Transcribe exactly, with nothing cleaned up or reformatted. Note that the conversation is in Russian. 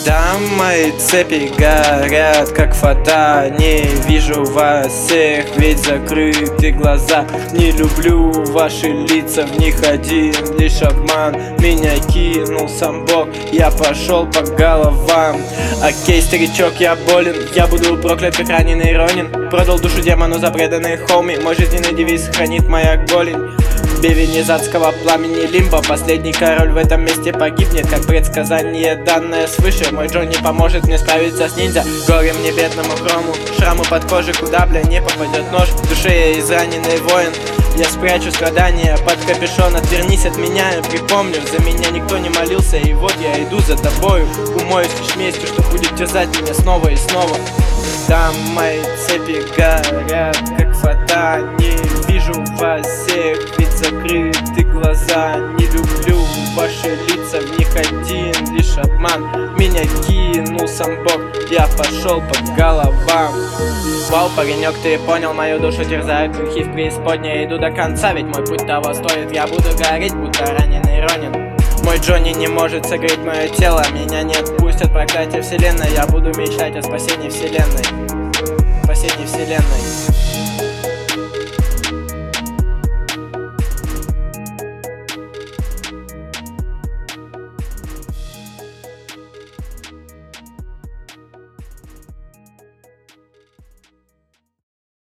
Да, мои цепи горят, как фата. Не вижу вас всех, ведь закрыты глаза. Не люблю ваши лица, в них один лишь обман. Меня кинул сам Бог, я пошел по головам. Окей, старичок, я болен, я буду проклят, как раненый Ронин. Продал душу демону за преданный хоми. Мой жизненный девиз хранит моя голень. Бивень из адского пламени лимбо. Последний король в этом месте погибнет, как предсказание, данное свыше. Мой Джонни поможет мне справиться с ниндзя. Горе мне бедному хрому, шраму под кожей, куда, бля, не попадет нож. В душе я израненный воин, я спрячу страдания под капюшон. Отвернись от меня, я припомню, за меня никто не молился. И вот я иду за тобою, умоюсь лишь местью, что будет терзать меня снова и снова. Там мои цепи горят, как фата. Не вижу вас всех, ведь закрыты глаза. Не люблю ваши лица, в них один лишь обман. Меня кинул сам Бог, я пошел по головам. Вау, паренек, ты понял, мою душу терзают грехи в преисподней. Иду до конца, ведь мой путь того стоит. Я буду гореть, будто раненый Ронин. Мой Джонни не может согреть мое тело. Меня не отпустят проклятие вселенной. Я буду мечтать о спасении вселенной. Спасении вселенной.